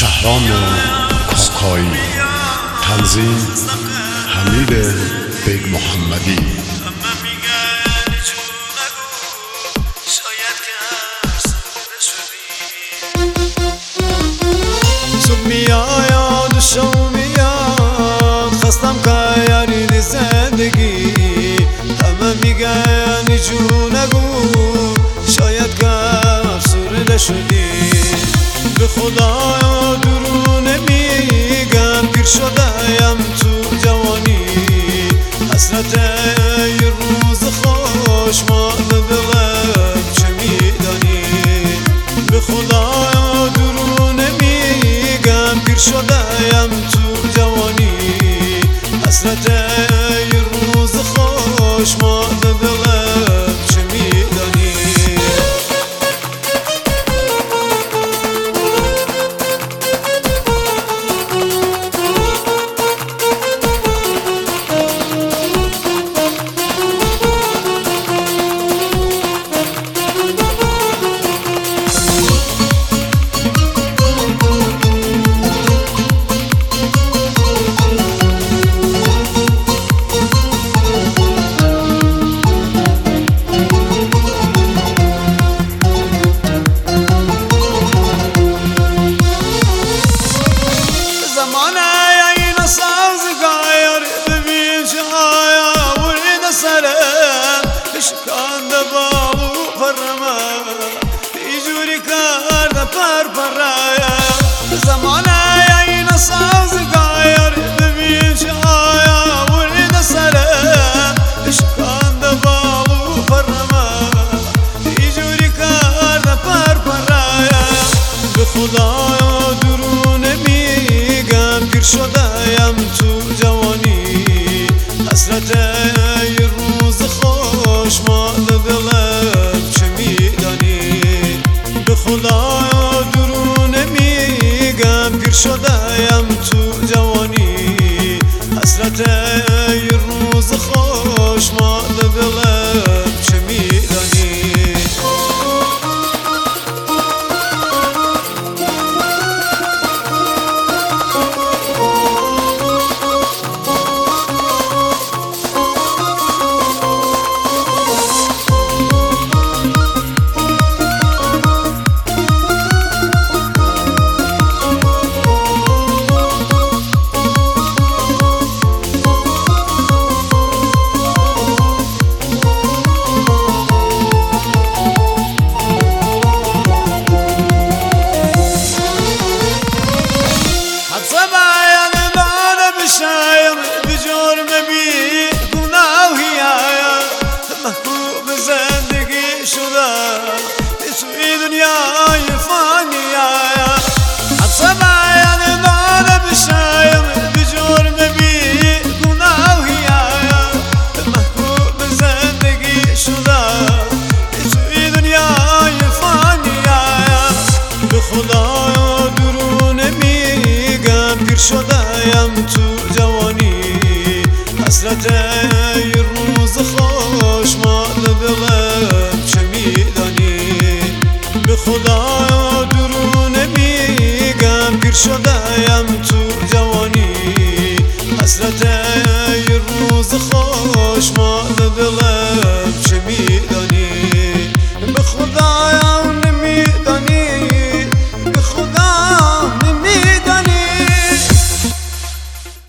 شهرام کاکایی. تنظیم حمید بیگ محمدی. صبح میاد و شو میاد، خستم که یاری زندگی. همه میگن جو نگو، شاید که افسرده شدی. به خدا درو نمیگم، پیر شده‌ام تو جوانی. حسرت یه روز خوش مال دلم چه میدانی. به خدا درو نمیگم، پیر شده‌ام تو جوانی. حسرت یه روز خوش مال دلم چه میدانی. شکانده باو پرما ایجوری کرده پر پرایا. زمانه این سازگار ببین شایا ورد سره. شکانده باو پرما ایجوری کرده پر پرایا. به خدا درو نمیگم، پیر شده‌ام تو جوانی. حسرت یه روز خوش مال دلم چه میدانی. به خدا